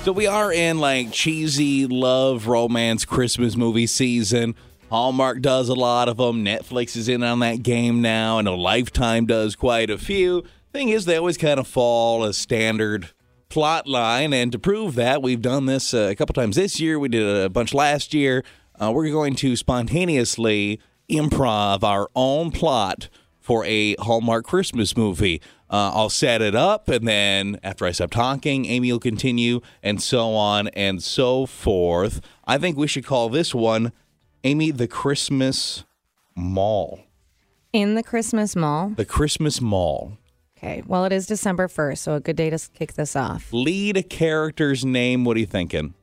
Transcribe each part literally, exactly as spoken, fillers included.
So we are in like cheesy love, romance, Christmas movie season. Hallmark does a lot of them. Netflix is in on that game now. I know Lifetime does quite a few. Thing is, they always kind of fall a standard plot line. And to prove that, we've done this uh, a couple times this year. We did a bunch last year. Uh, we're going to spontaneously improv our own plot for a Hallmark Christmas movie. Uh, I'll set it up, and then after I stop talking, Amy will continue, and so on and so forth. I think we should call this one, Amy, the Christmas Mall. In the Christmas Mall? The Christmas Mall. Okay, well, it is December first, so a good day to kick this off. Lead character's name, what are you thinking?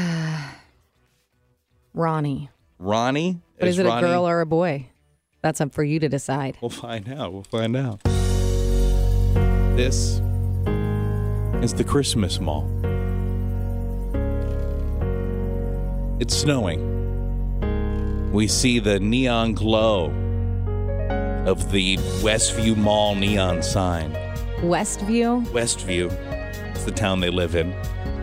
Ronnie. Ronnie? But is, is it Ronnie... a girl or a boy? That's up for you to decide. We'll find out. We'll find out. This is the Christmas Mall. It's snowing. We see the neon glow of the Westview Mall neon sign. Westview? Westview. It's the town they live in.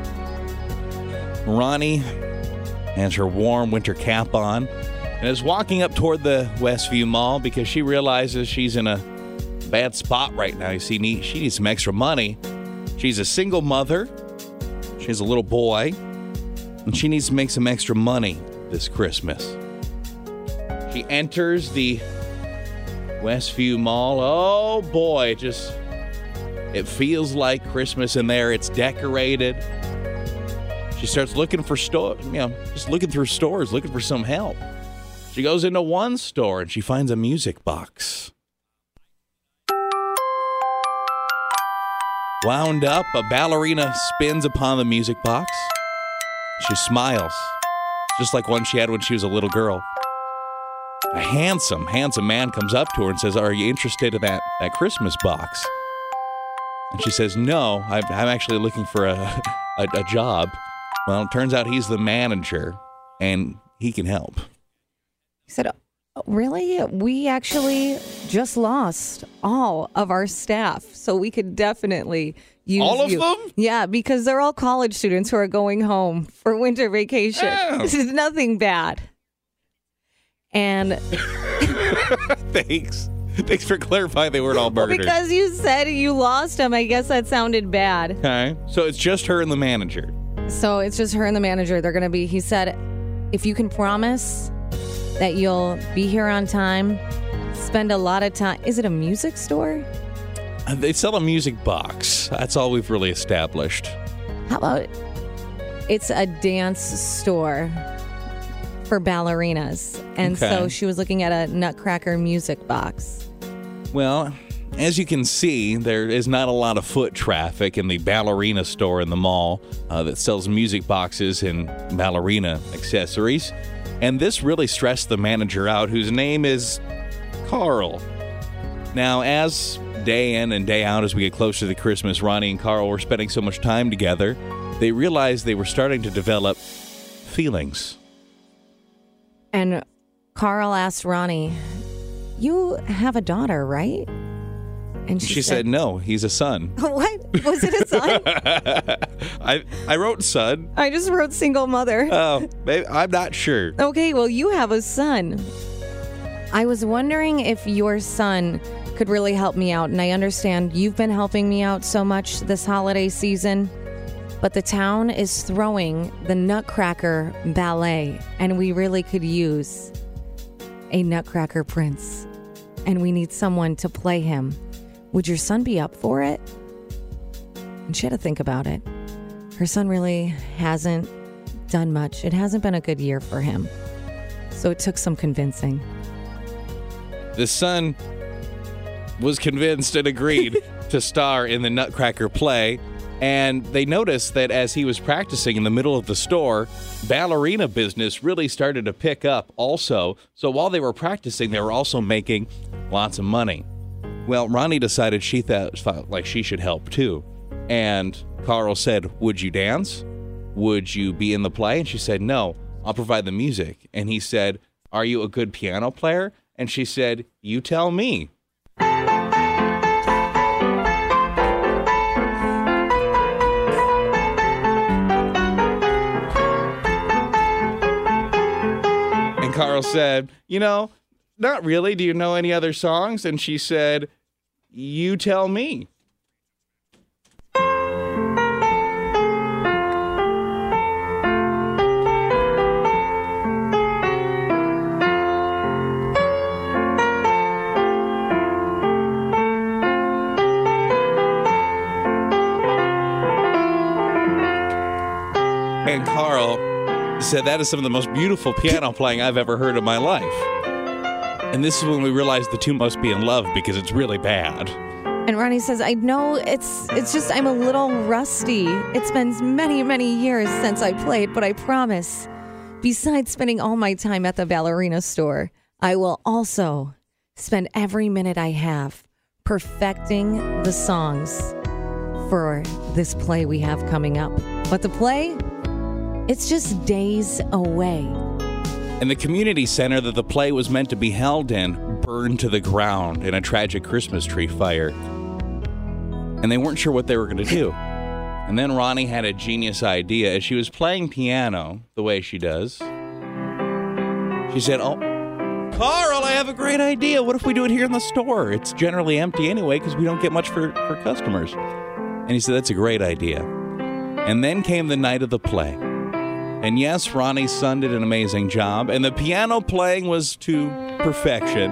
Ronnie has her warm winter cap on and is walking up toward the Westview Mall because she realizes she's in a bad spot right now. You see, she needs some extra money. She's a single mother. She has a little boy. And she needs to make some extra money this Christmas. She enters the Westview Mall. Oh, boy. It just, it feels like Christmas in there. It's decorated. She starts looking for stores, you know, just looking through stores, looking for some help. She goes into one store and she finds a music box. Wound up, a ballerina spins upon the music box. She smiles, just like one she had when she was a little girl. A handsome, handsome man comes up to her and says, "Are you interested in that, that Christmas box?" And she says, "No, I'm, I'm actually looking for a, a, a job." Well, it turns out he's the manager, and he can help. He said, oh, really? We actually just lost all of our staff, so we could definitely use all of you. them? Yeah, because they're all college students who are going home for winter vacation. Oh. This is nothing bad. And Thanks. Thanks for clarifying they weren't all well, murdered. because you said you lost them, I guess that sounded bad. Okay. So it's just her and the manager. So it's just her and the manager. They're going to be, he said, if you can promise that you'll be here on time, spend a lot of time. Is it a music store? Uh, They sell a music box. That's all we've really established. How about it's a dance store for ballerinas? And Okay. so she was looking at a Nutcracker music box. Well, as you can see, there is not a lot of foot traffic in the ballerina store in the mall uh, that sells music boxes and ballerina accessories. And this really stressed the manager out, whose name is Carl. Now, as day in and day out, as we get closer to Christmas, Ronnie and Carl were spending so much time together, they realized they were starting to develop feelings. And Carl asked Ronnie, you have a daughter, right? And She, she said, said, no, he's a son. What? Was it a son? I I wrote son. I just wrote single mother. Oh, maybe, I'm not sure. Okay, well, you have a son. I was wondering if your son could really help me out. And I understand you've been helping me out so much this holiday season. But the town is throwing the Nutcracker Ballet. And we really could use a Nutcracker Prince. And we need someone to play him. Would your son be up for it? And she had to think about it. Her son really hasn't done much. It hasn't been a good year for him. So it took some convincing. The son was convinced and agreed to star in the Nutcracker play. And they noticed that as he was practicing in the middle of the store, ballerina business really started to pick up also. So while they were practicing, they were also making lots of money. Well, Ronnie decided she thought, felt like she should help too. And Carl said, would you dance? Would you be in the play? And she said, no, I'll provide the music. And he said, are you a good piano player? And she said, you tell me. Carl said, you know, not really. Do you know any other songs? And she said, you tell me. And Carl said that is some of the most beautiful piano playing I've ever heard in my life. And this is when we realized the two must be in love because it's really bad. And Ronnie says, I know it's it's just I'm a little rusty. It's been many, many years since I played, but I promise, besides spending all my time at the ballerina store, I will also spend every minute I have perfecting the songs for this play we have coming up. But the play, it's just days away. And the community center that the play was meant to be held in burned to the ground in a tragic Christmas tree fire. And they weren't sure what they were going to do. And then Ronnie had a genius idea. As she was playing piano the way she does, she said, oh, Carl, I have a great idea. What if we do it here in the store? It's generally empty anyway because we don't get much for, for customers. And he said, that's a great idea. And then came the night of the play. And yes, Ronnie's son did an amazing job, and the piano playing was to perfection.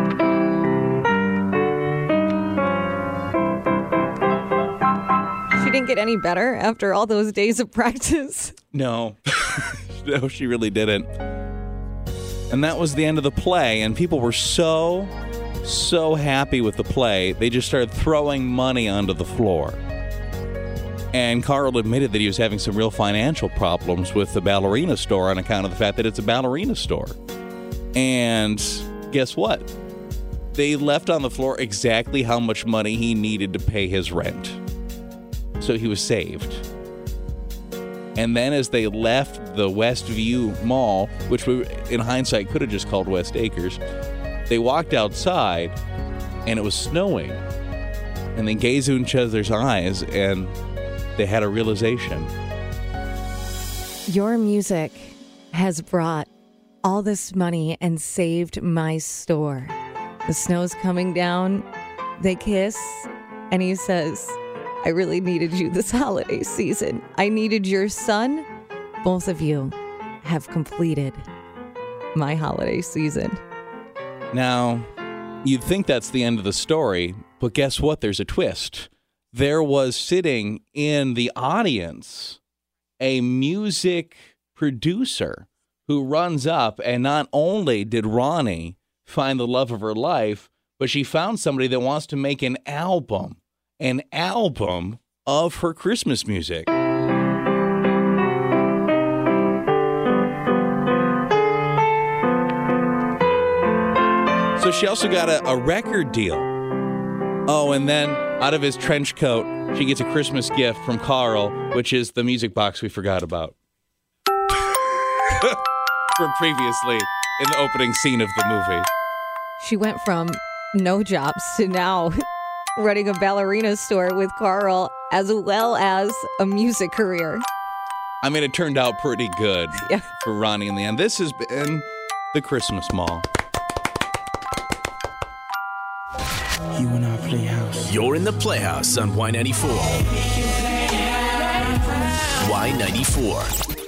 She didn't get any better after all those days of practice. No. No, she really didn't. And that was the end of the play, and people were so, so happy with the play, they just started throwing money onto the floor. And Carl admitted that he was having some real financial problems with the ballerina store on account of the fact that it's a ballerina store. And guess what? They left on the floor exactly how much money he needed to pay his rent. So he was saved. And then as they left the Westview Mall, which we, in hindsight, could have just called West Acres, they walked outside, and it was snowing. And they gazed into each other's eyes, and they had a realization. Your music has brought all this money and saved my store. The snow's coming down. They kiss, and he says, I really needed you this holiday season. I needed your son. Both of you have completed my holiday season. Now, you'd think that's the end of the story, but guess what? There's a twist. There was sitting in the audience a music producer who runs up, and not only did Ronnie find the love of her life, but she found somebody that wants to make an album, an album of her Christmas music. So she also got a, a record deal. Oh, and then out of his trench coat, she gets a Christmas gift from Carl, which is the music box we forgot about. From previously in the opening scene of the movie. She went from no jobs to now running a ballerina store with Carl, as well as a music career. I mean, it turned out pretty good yeah. for Ronnie in the end. This has been the Christmas Mall. You in our playhouse. You're in the Playhouse on Y ninety-four. Y ninety-four.